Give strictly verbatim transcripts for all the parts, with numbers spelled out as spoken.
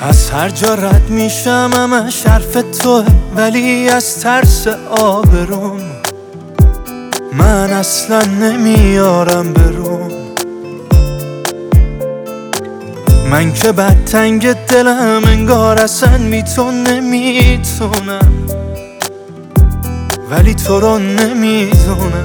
از هر جا رد میشم همش حرف توه، ولی از ترس آبروم من اصلا نمیارم برون. من که بد تنگ دلم انگار اصلا بی تو نمیتونم، ولی تو رو نمیدونم،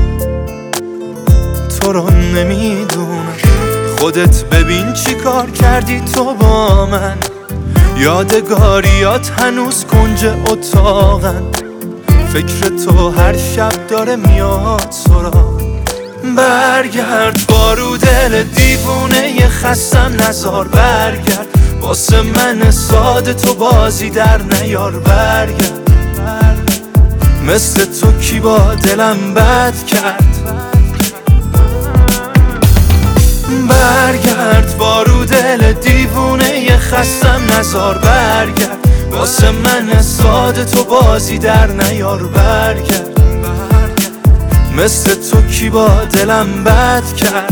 تو رو نمیدونم. خودت ببین چی کار کردی تو با من، یادگاریات هنوز کنج اتاقن. فکر تو هر شب داره میاد سراغ. برگرد بارو دل دیوونه خستم نزار، برگرد واسه من ساده تو بازی در نیار. برگرد مثل تو کی با دلم بد کرد. برگرد بارو دل دیوونه خستم نزار، برگرد واسه من ساده تو بازی در نیار. برگرد مثل تو کی با دلم بد کرد.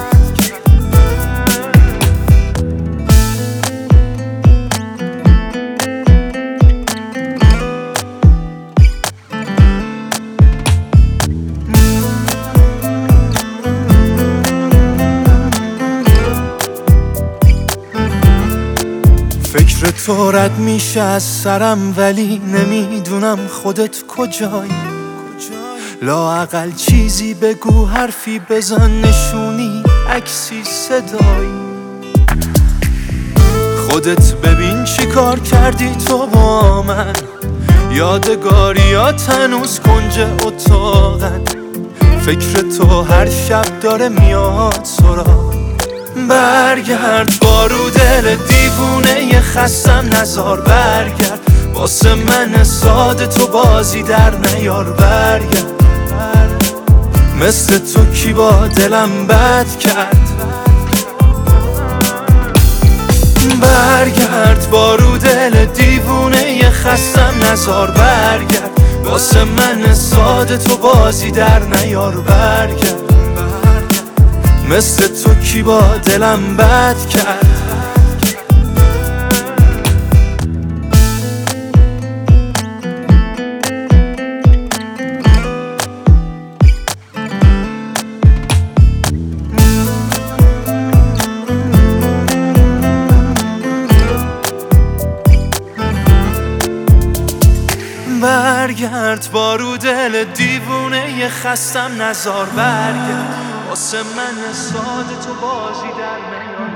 فکر تو رد میشه از سرم، ولی نمیدونم خودت کجایی. لااقل چیزی بگو، حرفی بزن، نشونی، عکسی، صدایی. خودت ببین چی کار کردی تو با من، یادگاریات هنوز کنج اتاقن. فکر تو هر شب داره میاد سراغ. برگرد بارو دل دیوونه خستم نزار، برگرد واسه من ساده تو بازی در نیار. برگرد مثل تو کی با دلم بد کرد. برگرد بارو دل دیوونه خستم نزار، برگرد واسه من ساده تو بازی در نیار. برگرد مثل تو کی با دلم بد کرد. برگرد بارو دل دیوونه خستم نزار، برگرد واسه من ساده تو بازی در نیار.